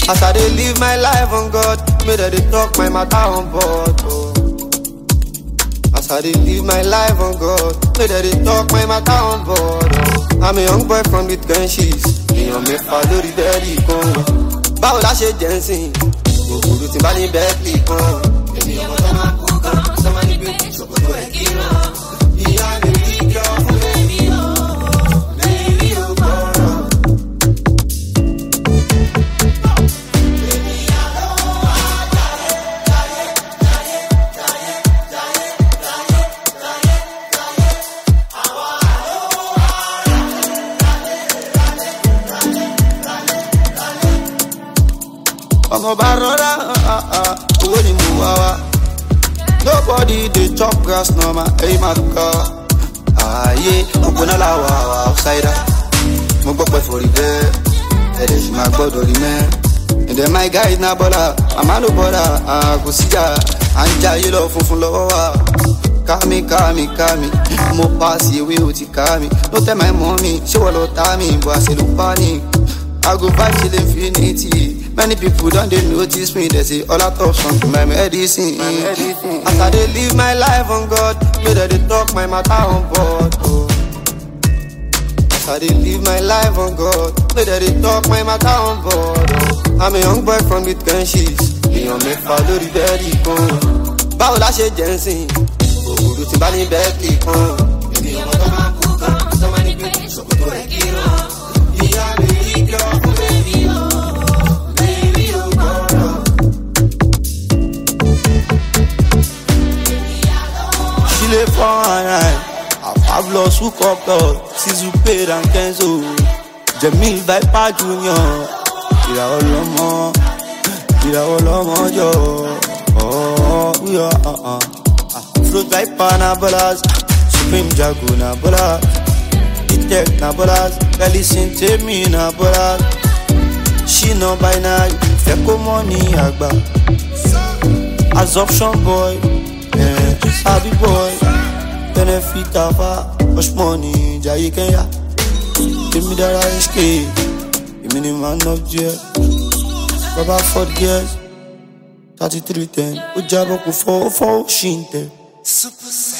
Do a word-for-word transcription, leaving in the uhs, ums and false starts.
As I dey live my life on God, may that they talk my matter on board. Oh. As I dey live my life on God, may that they talk my matter on board. Oh. I'm a young boy from the trenches. Èèyàn mẹ́fà lórí bẹ́ẹ̀lì kan. Báwo la ṣe jẹ́ ń sìn? Òkúrú ti bá ní bẹ́ẹ̀lì kan. Èmi ọmọ tó máa kú kan, sọ́mọ́ ní pé ṣòkòtò ẹ̀ kí ràn. Ìyá mi rí jọ fún bẹ́ẹ̀ni o, bẹ́ẹ̀ni o gbọ́rọ̀. Ọmọ bá rọra, owó ni mo wá wá. Nobody dey chop grass normal, ẹ̀yin máa kọ́. Ààyè ògbóná làwà wà outsider. Mo gbọ́ pẹ́ forí bẹ́ẹ̀, ẹ̀rẹ̀ sì máa gbọ́dọ̀ rí mẹ́. Ǹdẹ̀ my guys na bọ́lá, màmá ló bọ́lá, àgò síjà. À ń jayé lọ funfun lọ́wọ́ wa. Kámi kámi kámi, mo pass ewé o ti ká mi. No tell my mommy, ṣé wọ́n lọ tá mi? Bó a ṣe ló panic. I go vibe till infinity. Many people don't they notice me. They say all I talk something my medicine. My medicine. As I dey live my life on God, may that they talk my matter on board. Oh. As I dey live my life on God, may that they talk my matter on board. Oh. I'm a young boy from the trenches. Èèyàn mẹ́fà lórí bẹ́ẹ̀lì kan. Báwo la ṣe jẹ́ ń sìn? Òkúrú ti bá ní bẹ́ẹ̀lì kan. Èmi ọmọ tó máa kú kan, sọ́mọ́ ní pé ṣòkòtò ẹ̀ kí ràn. Ìyá mi rí jọ fún bẹ́ẹ̀ni o. Chile for a night, I've lost hook up dog, Sizu Paid and Kenzo, Jamil Viper Junior, Ira Olomo, Ira Olomo yo, oh we are uh uh, Fruit Viper na bolas, Supreme Jago na bolas, Detect na bolas, listen to me na bolas, she no by night, Feko money agba, Absorption boy. Happy boy, benefit of a much money, Jai Kenya. Give me that ice cream, give me the man of jail. Baba Ford Gears, thirty-three ten, Ujabo Kufo, Fo Shinte. Super